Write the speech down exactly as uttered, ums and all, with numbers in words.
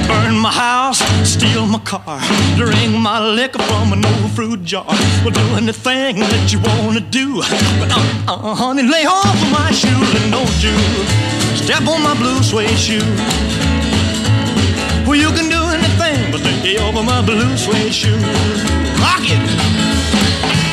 Burn my house, steal my car, drink my liquor from an old fruit jar. Well, do anything that you wanna do, but uh, uh, honey, lay off of my shoes and don't you step on my blue suede shoe. Well, you can do anything but lay off of my blue suede shoes. Rock it!